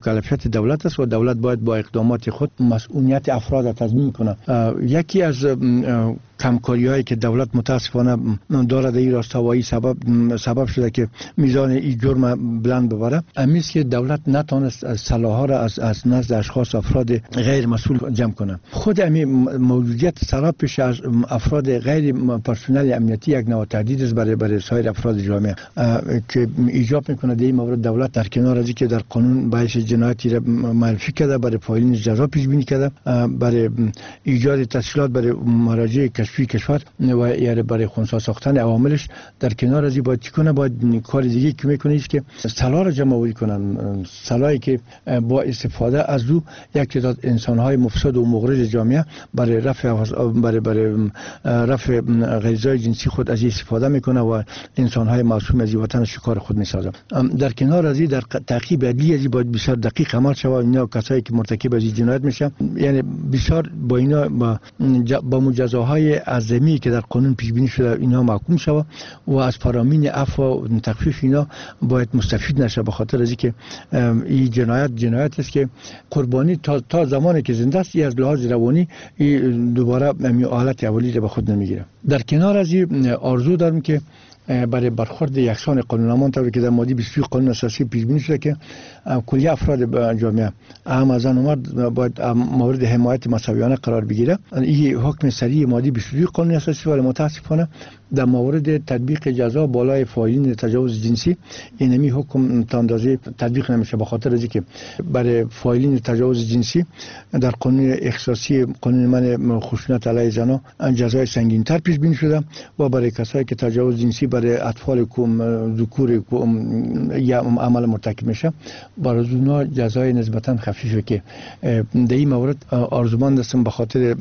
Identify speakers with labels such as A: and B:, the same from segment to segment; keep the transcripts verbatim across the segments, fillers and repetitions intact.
A: کلفیت دولت است و دولت باید با اقدامات خود مسئولیت افراد را تضمین کنه. یکی از کمکاری هایی که دولت متاسفانه داره در این راستا و این سبب سبب شده که میزان این جرم بلند ببره، امیست که دولت نتونست سلاح را از از نزد اشخاص افراد غیر مسئول جمع کنه. خود امی موجودیت سراب پیش از افراد غیر پرسنل امنیتی یک نوع تهدید است برای برای سایر افراد جامعه که ایجاب میکنه در این مورد دولت در کنار از اینکه در قانون باعث جنایتی را معرفی کرده، برای فایلین جزا پیش بینی کرده، برای ایجاد تسهیلات برای مراجع کشفی کشور و یا برای خنثی ساختن عواملش، در کنار از این باید چی کنه؟ باید کار دیگه که میکنه است که سلاح را جمع آوری کنن، سلاحی که با استفاده از او یک تعداد انسان‌های مفسد و مغرض جامعه برای رفع برای برای رفع غریزه‌های جنسی خود از استفاده میکنه و انسان‌های معصوم از وطن شکار خود میسازه. در کنار از این در تعقیب عدلی از باید بسیار دقیق عمل شود. اینا کسایی که مرتکب از جنایت میشن یعنی بسیار با اینا با, با مجازاهای اعظمی که در قانون پیش بینی شده اینا محکوم شود و از فرامین عفو و تخفیف اینا باید مستفید نشه، به خاطر از اینکه این جنایت جنایت است که قربانی تا تا زمانی که زنده است از لحاظ روانی دوباره همین حالت اولی را به خود نمیگیره. در کنار از این آرزو دارم که برای برخورد یکسان قانونمان طوری که در ماده بیست و یک قانون اساسی پیش بینی شده که کلی افراد جامعه هم از زن و مرد باید مورد حمایت مساویانه قرار بگیره. این حکم سریع ماده بیست و یک قانون اساسی ولی متاسفانه در مورد تطبیق جزا بالای فاعلین تجاوز جنسی اینمی حکم تا اندازه تطبیق نمیشه، به خاطر از اینکه برای فاعلین تجاوز جنسی در قانون اختصاصی قانون من خشونت علیه زنان جزای سنگین‌تر پیش بینی شده و برای کسایی که تجاوز جنسی برای اطفال کوم ذکور یا عمل مرتکب میشه برای اونا جزای نسبتا خفیفه که در این مورد آرزومند هستم به خاطر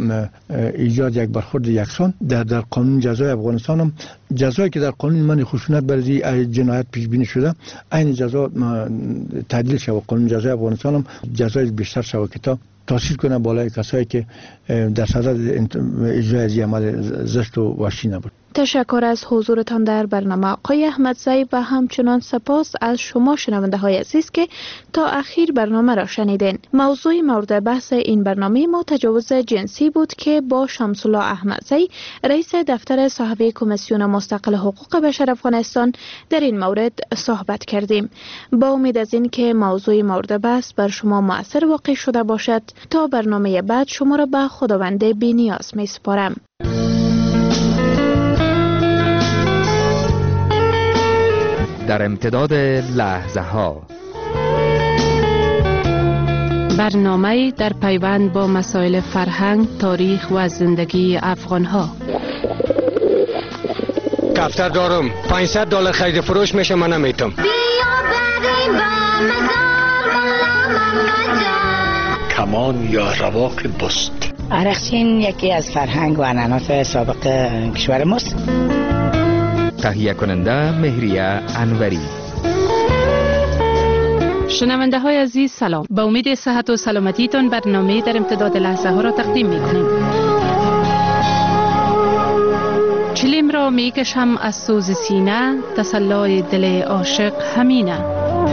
A: ایجاد یک برخورد یکسان در در قانون جزای افغانستان هم جزایی که در قانون من خشونت برای جنایت پیش بینی شده این جزا تعدیل شود. قانون جزای افغانستان هم جزای بیشتر شود که تا تاثیر کنه بالای کسایی که در صدد اجرای از عمل زشت و وحشی نبود.
B: تشکر از حضورتان در برنامه آقای احمدزی و همچنان سپاس از شما شنونده های عزیز که تا اخیر برنامه را شنیدین. موضوع مورد بحث این برنامه ما تجاوز جنسی بود که با شمس الله احمدزی رئیس دفتر صاحب کمیسیون مستقل حقوق بشر افغانستان در این مورد صحبت کردیم. با امید از این که موضوع مورد بحث بر شما مؤثر واقع شده باشد تا برنامه بعد شما را به خداوند بی‌نیاز می سپارم.
C: در امتداد لحظه ها
B: برنامه در پیوند با مسائل فرهنگ، تاریخ و زندگی افغان ها.
D: دفتر دارم پانصد دلار خرید فروش میشه من نمیتم.
E: کمان یا رواق بست.
F: عرقچین یکی از فرهنگ و عنعنات سابق کشور ماست.
C: تهیه کننده مهریه انوری.
B: شنونده های عزیز سلام. با امید صحت و سلامتیتان برنامه در امتداد لحظه ها را تقدیم می کنیم. چلیم را می کشم از سوز سینه، تسلای دل عاشق همینه.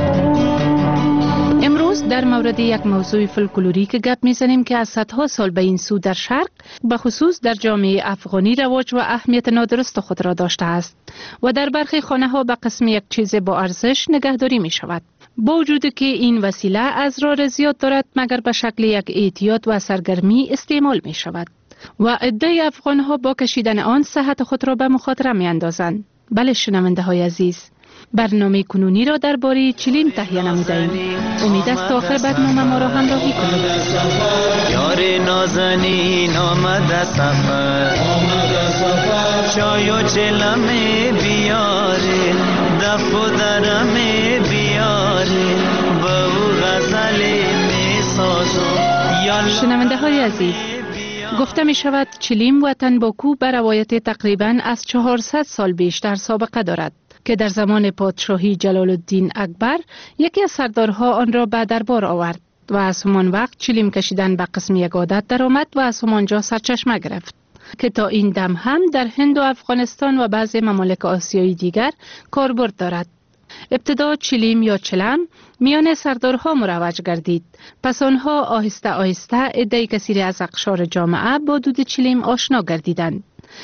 B: امروز در مورد یک موضوع فولکلوریک گپ میزنیم که از صدها سال به این سو در شرق به خصوص در جامعه افغانی رواج و اهمیت نادرست خود را داشته است و در برخی خانه ها به قسم یک چیز با ارزش نگهداری می شود. با وجود که این وسیله اسرار زیاد دارد مگر به شکل یک احتیاط و سرگرمی استعمال می شود و عده افغان ها با کشیدن آن صحت خود را به مخاطره می اندازند. بله شنونده های عزیز، برنامه کنونی را درباره چلیم تهیه نموده‌ایم. امید است تا آخر برنامه ما را همراهی کنید.
G: یار نازنین آمد سفر، چای و چلم بیاره، دف و درم بیاره، با او غزل میسازم.
B: شنونده های عزیز، گفته می شود چلیم و تنباکو به روایت تقریباً از چهارصد سال بیشتر سابقه دارد که در زمان پادشاهی جلال الدین اکبر یکی از سردارها آن را به دربار آورد و از همان وقت چلیم کشیدن به قسم یک عادت درآمد و از همانجا سرچشمه گرفت که تا این دم هم در هند و افغانستان و بعضی ممالک آسیایی دیگر کاربرد دارد. ابتدا چلیم یا چلم میان سردارها مروج گردید. پس آنها آهسته آهسته عده کثیر از اقشار جامعه با دود چلیم آشنا گردیدند.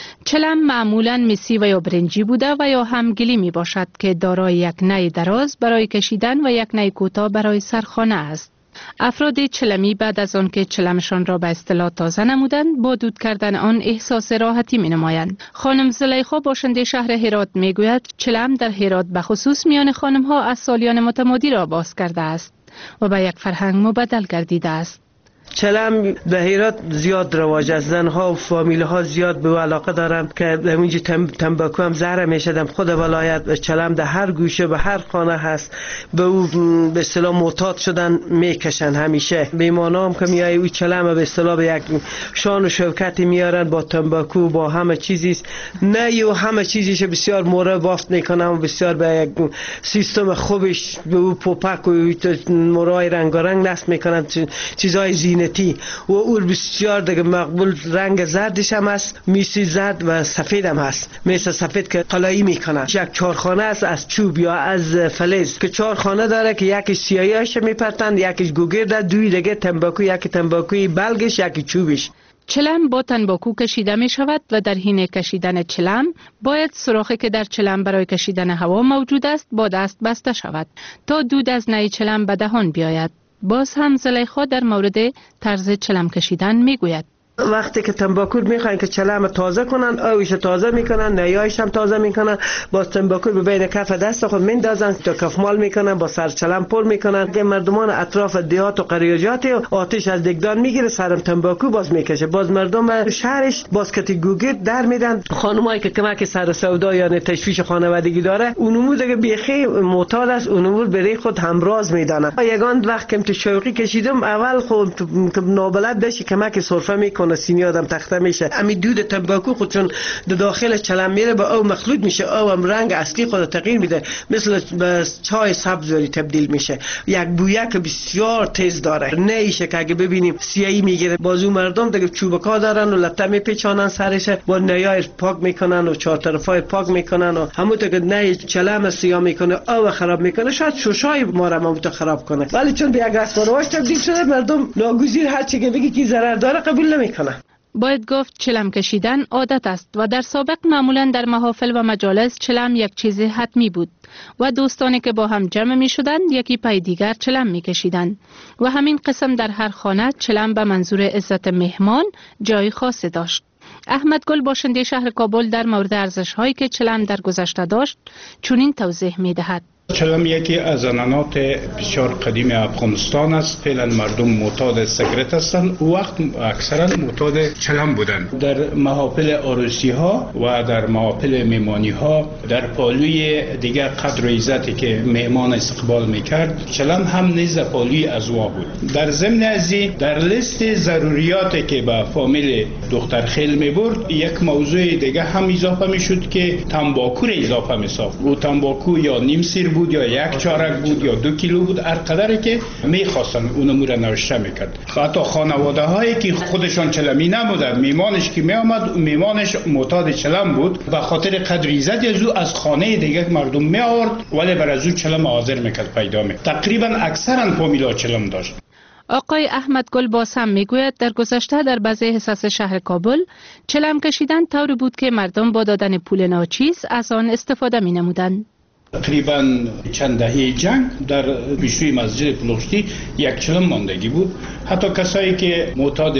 B: چلم معمولاً مسی و یا برنجی بوده و یا هم گلی می باشد که دارای یک نی دراز برای کشیدن و یک نی کوتاه برای سرخانه است. افراد چلمی بعد از آن که چلمشان را به اصطلاح تازه نمودند با دود کردن آن احساس راحتی می نمایند. خانم زلیخا باشنده شهر هرات می گوید چلم در هرات به خصوص میان خانم ها از سالیان متمادی را باز کرده است و به یک فرهنگ مبدل گردیده است.
H: چلم در هرات زیاد رواج است. زنها و فامیل ها زیاد به علاقه دارند که در اونجا تنباکو هم زهره میشدم. خود ولایت چلم در هر گوشه به هر خانه هست. به او به اصطلاح معتاد شدن میکشن همیشه. میمانا هم که میای او چلم به اصطلاح به یک شان و شوکتی میارن با تنباکو با همه چیزی نه و همه چیزیش بسیار مورد بافت میکنن و بسیار به یک سیستم خوبش به او پوپک و مورای رنگارنگ نصب میکنن چیزای زینتی و اول بسیار دیگه مقبول. رنگ زردش هم هست، میسی زرد و سفید هم هست. مثل سفید که قلایی میکنن. یک چارخانه است از چوب یا از فلز که چارخانه داره که یکی سیاهیش میپرتن، یکیش گوگرد، دوی دیگه تنباکو، یکی تنباکوی بلگش، یکی چوبش.
B: چلم با تنباکو کشیده می شود و در حین کشیدن چلم باید سوراخی که در چلم برای کشیدن هوا موجود است با دست بسته شود تا دود از نی چلم به دهان بیاید. باز هم زلیخا در مورد طرز چلم کشیدن می گوید.
H: وقتی که تنباکو میخواین که چلم تازه کنن، آویش تازه میکنن، نیایش هم تازه میکنن، با تنباکو به بین کف دست خود میندازن تا کفمال میکنن، با سر چلم پر میکنن که مردمان اطراف دیهات و قریجات آتش از دگدان میگیره، سرم تنباکو باز میکشه. باز مردم شهرش باز کتی گوگرد در میدن. خانمایی که کمک سر سودا یا تشویش خانوادگی داره اونمو دیگه بیخی معتاد است، اونمو برای خود همراز میدانه. یگان وقت که تو شوقی کشیدم اول خود نابلد داشی کمک سرفه میکنه، سینی آدم تخته میشه. امی دود تنباکو خود چون در داخل چلم میره با او مخلوط میشه، او هم رنگ اصلی خود تغییر میده، مثل به چای سبز تبدیل میشه. یک بویه که بسیار تیز داره، نیشه که اگه ببینیم سیاهی میگیره. بازو مردم دیگه چوبکا دارن و لطه میپیچانن سرش، با نیای پاک میکنن و چهار طرفای پاک میکنن و همون که نه چلم سیاه میکنه او خراب میکنه، شاید شوشای ما را ممت خراب کنه. ولی چون به یک رسم‌ورواج تبدیل شده مردم ناگزیر هر چی که بگی که ضرر داره قبول نمیکنه.
B: باید گفت چلم کشیدن عادت است و در سابق معمولا در محافل و مجالس چلم یک چیز حتمی بود و دوستانی که با هم جمع می شدند یکی پای دیگر چلم می کشیدند و همین قسم در هر خانه چلم به منظور عزت مهمان جای خاصی داشت. احمد گل باشنده شهر کابل در مورد ارزش هایی که چلم در گذشته داشت چنین توضیح می دهد.
I: چلم یکی از عنعنات بسیار قدیم افغانستان است. فعلا مردم معتاد سیگارت هستند، او وقت اکثرا معتاد چلم بودند. در محافل عروسی ها و در محافل مهمانی ها در پالوی دیگر قدر و عزتی که مهمان استقبال میکرد چلم هم نیز پالوی ازوا بود. در ضمن ازی در لیست ضروریاتی که به فامیل دختر خیل میبرد یک موضوع دیگه هم اضافه میشد که تنباکو را اضافه میساخت. او تنباکو یا نیم سیر بود یا یک چارک بود یا دو کیلو بود، هر قدری که میخواستن اونمو را نوشته میکرد. حتی خانواده هایی که خودشان چلمی نبودند، میمانش که میامد میمانش معتاد چلم بود، به خاطر قدر عزت از او از خانه دیگه مردم می آورد ولی بر از او چلم حاضر میکرد پیدا می. تقریبا اکثرا فامیلا چلم داشت.
B: آقای احمد گل باز هم میگوید در گذشته در بعضی حصص شهر کابل چلم کشیدن طوری بود که مردم با دادن پول ناچیز از آن استفاده می نمودند.
I: تقریبا چند دهه جنگ در پیشروی مسجد پلوشتی یک چلم ماندگی بود. حتی کسایی که معتاد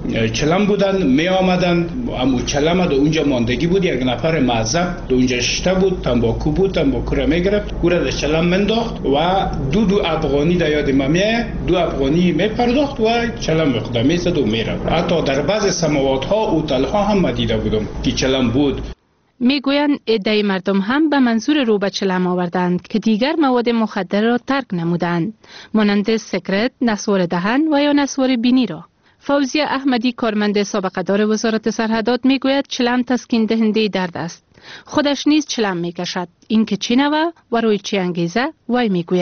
I: چلم بودن می آمدن، اما چلم در اونجا ماندگی بود. یک نفر معذب در اونجا شته بود، تنباکو بود، تنباکو را می گرفت، او را در چلم منداخت و دو دو افغانی در یاد ممیه دو افغانی می پرداخت و چلم میخورد می زد و می رفت. حتی در بعض سماوات ها اوتل ها هم مدیده بودم که چلم بود.
B: میگویند عده مردم هم به منظور رو به چلم آوردند که دیگر مواد مخدر را ترک نمودند، مانند سیگارت، نسوار دهن و یا نسوار بینی را. فوزیه احمدی کارمند سابقه دار وزارت سرحدات میگوید چلم تسکین دهنده درد است. خودش نیز چلم میکشد. این که چی نوه و روی چی انگیزه وی میگوید.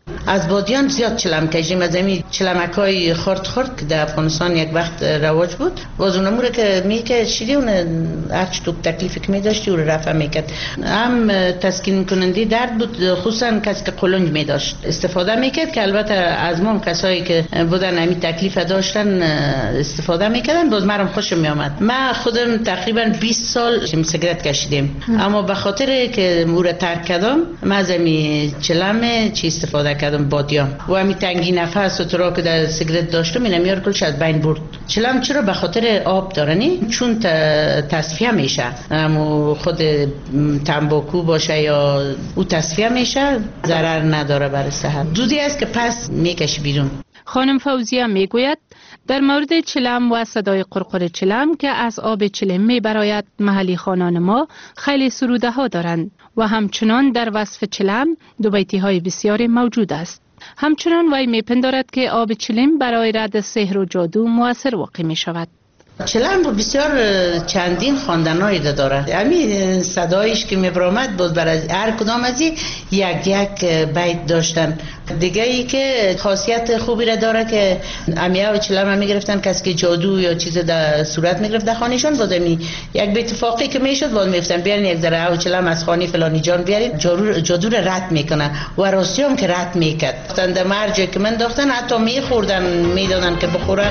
F: از بادیان زیاد چلم کشیدیم، از این چلمکای خرد خرد که در افغانستان یک وقت رواج بود، باز اونمو رو که میکشیدی اون هرچی تو تکلیفی که میداشتی اون رفع میکرد. هم تسکین کننده درد بود، خصوصا کسی که قلنج میداشت استفاده میکرد که البته از ما کسایی که بودن همین تکلیف داشتن استفاده میکردن. باز مرم خوشم میامد. من خودم تقریبا بیست سال سیگارت کشیدیم، اما به خاطر که مور ترک کردم من از می چلم چی استفاده کردم بادیان و همین تنگی نفس و ترا که در سیگارت داشتم اینا میار کلش از بین برد. چلم چرا؟ به خاطر آب دارنی، چون تصفیه میشه، اما خود تنباکو باشه یا او تصفیه میشه ضرر نداره برای صحت. دودی است که پس میکشی بیرون.
B: خانم فوزیه میگوید در مورد چلم و صدای قرقر چلم که از آب چلم میبراید محلی خانان ما خیلی سروده ها دارند و همچنان در وصف چلم دو بیتی های بسیاری موجود است. همچنان وی میپندارد که آب چلم برای رد سحر و جادو مؤثر واقع می شود.
F: چلم بسیار چندین خواندنایی داره. همین صدایش که میبرامد بود برای هر کدام از یک یک بیت داشتن. دیگه ای که خاصیت خوبی را داره که امیه و چلم هم میگرفتن کسی که جادو یا چیز در صورت میگرفت در خانهشون، بود امی یک بیت اتفاقی که میشد بود میفتن بیارین یک ذره او چلم از خانه فلانی جان بیارین، جادو را رد میکنن و راستی هم که رد میکرد. در مرجع که من داشتن حتی میخوردن میدادن که بخورن.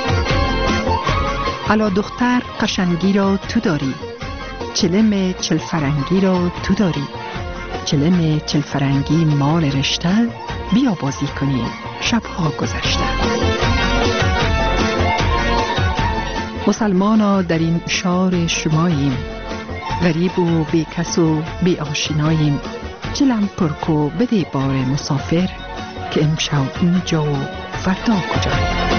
J: حالا دختر قشنگی را تو داری، چلم چل فرنگی را تو داری، چلم چل فرنگی مال رشته، بیا بازی کنیم شبها گذشته. مسلمانا در این شار شماییم، غریب و بی کس و بی آشناییم، چلم پرکو بده بار مسافر، که امشب اینجا و فردا کجاییم.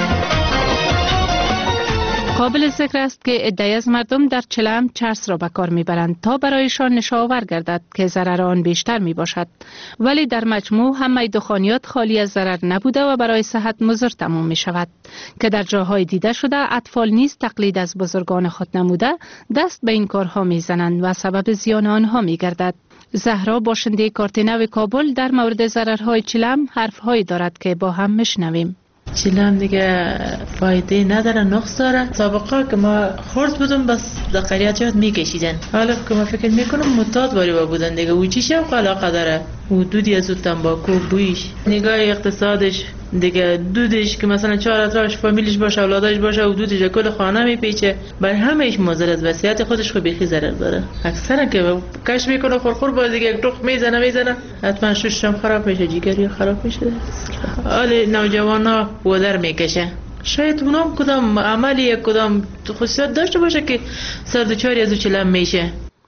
B: قابل ذکر است که عده‌ای از مردم در چلم چرس را به کار میبرند تا برایشان نشاور گردد که ضرر آن بیشتر می باشد، ولی در مجموع همه دخانیات خالی از ضرر نبوده و برای صحت مضر تمام می شود که در جاهای دیده شده اطفال نیز تقلید از بزرگان خود نموده دست به این کارها می زنند و سبب زیان آنها می گردد. زهرا باشنده کارت نو کابل در مورد ضررهای چلم حرفهایی دارد که با هم میشنویم.
K: چلم دیگه فایده نداره، نقص داره. سابقا که ما خورد بودم بس در قریه جات میکشیدن، حالا که ما فکر میکنم متاد باری با بودن دیگه. و چیش هم علاقه داره و دودی از تنباکو بویش، نگاه اقتصادش دیگه، دودش که مثلا چهار اطرافش فامیلش باشه اولادش باشه و دودش کل خانه میپیچه، برای همهش مضر است. وصیت خودش خو بیخی ضرر داره. اکثرا که کش میکنه خورخور باز دیگه یک ټوخ میزنه میزنه حتما ششم خراب میشه، جگری خراب میشه. حال نوجوانا ودر میکشه. شاید اونام کدام عملی کدام خصوصیت داشته باشه که سردچاری از چلم میشه.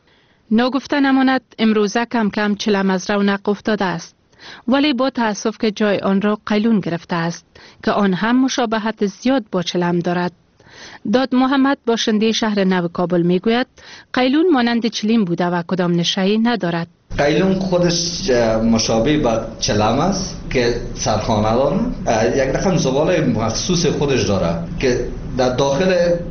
B: ناگفته نماند امروزه کم کم چلم از رونق افتاده است، ولی با تأسف که جای آن را قیلون گرفته است که آن هم مشابهت زیاد با چلم دارد. داد محمد باشنده شهر نو کابل میگوید قیلون مانند چلم بوده و کدام نشه‌ای ندارد.
L: قیلون خودش مشابه با چلم است که سرخانه داره، یک رقم زباله مخصوص خودش داره که در داخل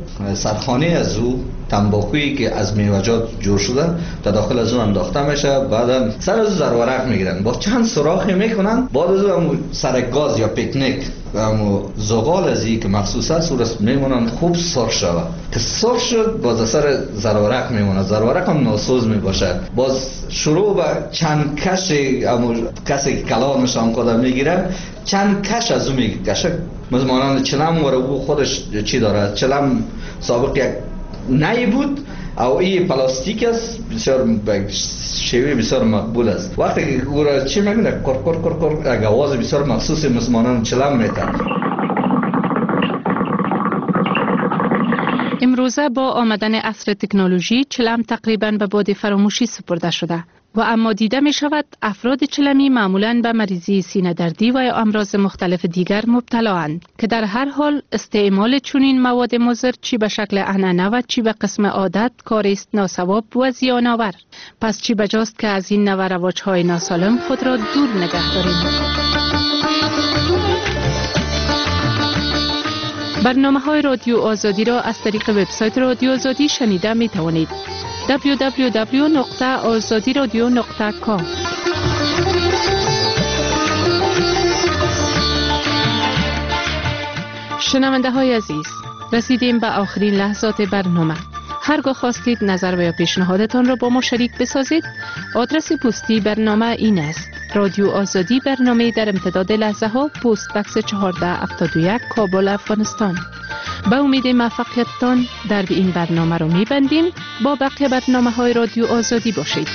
L: سرخانه از او تنباکویی که از میوه‌جات جور شده در داخل از اون انداخته میشه، بعدا سر از زرورق میگیرن با چند سوراخی میکنن، بعد از اون سر گاز یا پیکنیک و زغال از این که مخصوص است سورس میمونن خوب سرخ شود که سرخ شد باز سر زرورق میمونه، زرورق هم ناسوز میباشه. باز شروع به چند کش کسی که کلامش هم کدام میگیره چند کش از اون میکشه. مثل مانند چلم و رو خودش چی داره، چلم سابق یک نی بود او این پلاستیک است، بسیار شیوه بسیار مقبول است. وقتی که او را چی میگونه کر کر کر کر یک آواز بسیار مخصوصی مثل مانند چلم میتن.
B: امروزه با آمدن عصر تکنولوژی چلم تقریباً به باد فراموشی سپرده شده و اما دیده می شود افراد چلمی معمولاً به مریضی سینه دردی و امراض مختلف دیگر مبتلا اند که در هر حال استعمال چنین مواد مضر چی به شکل عنعنه و چی به قسم عادت کاری است ناصواب و زیان آور. پس چی بجاست که از این نوع رواج‌های ناسالم خود را دور نگه داریم. برنامه‌های رادیو آزادی را از طریق وبسایت رادیو آزادی شنیده می توانید. دبلیو دبلیو دبلیو نقطه آزادی رادیو نقطه کام شنونده های عزیز، رسیدیم به آخرین لحظات برنامه. هرگاه خواستید نظر و یا پیشنهادتان را با ما شریک بسازید، آدرس پستی برنامه این است: رادیو آزادی، برنامه در امتداد لحظه ها، پست بکس چهارده هفتاد و یک، کابل، افغانستان. به امید موفقیتتان در این برنامه را می‌بندیم. با بقیه برنامه های رادیو آزادی باشید.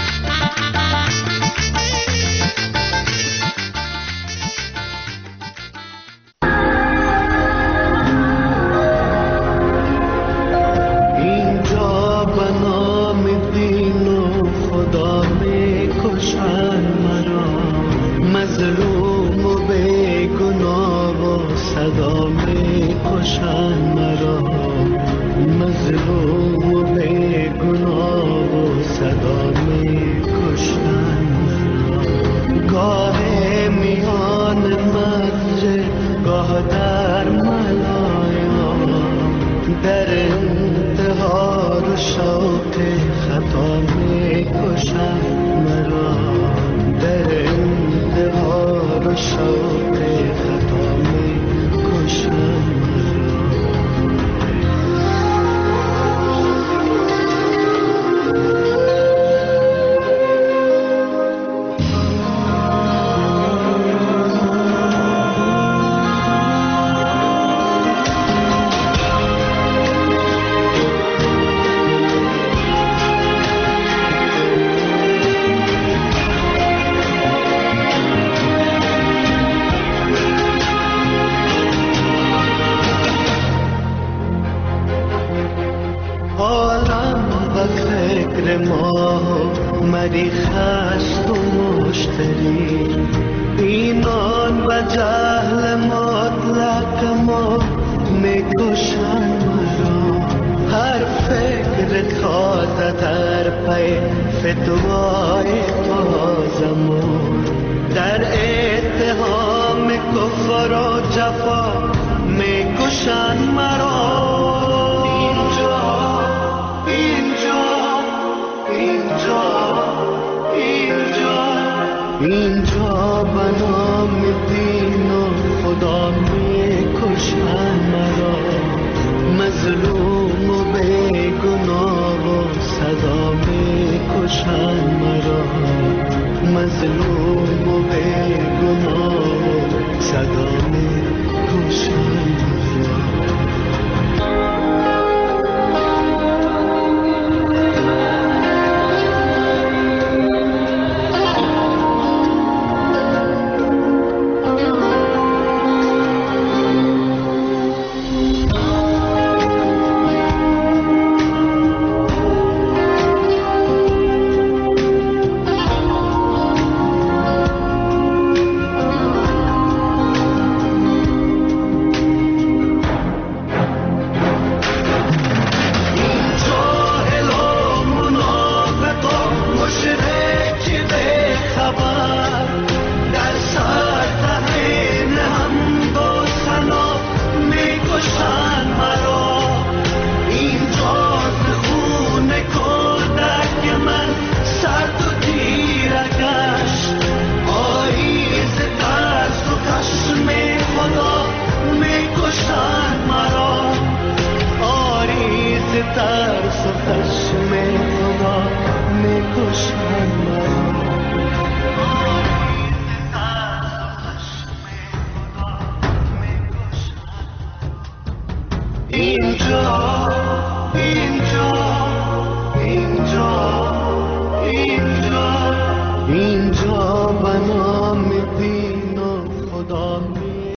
M: اینجا بنام دین و خدا می کشن مرا، مظلوم و بے گناه و صدا می کشن مرا، مظلوم و بے گناه و صدا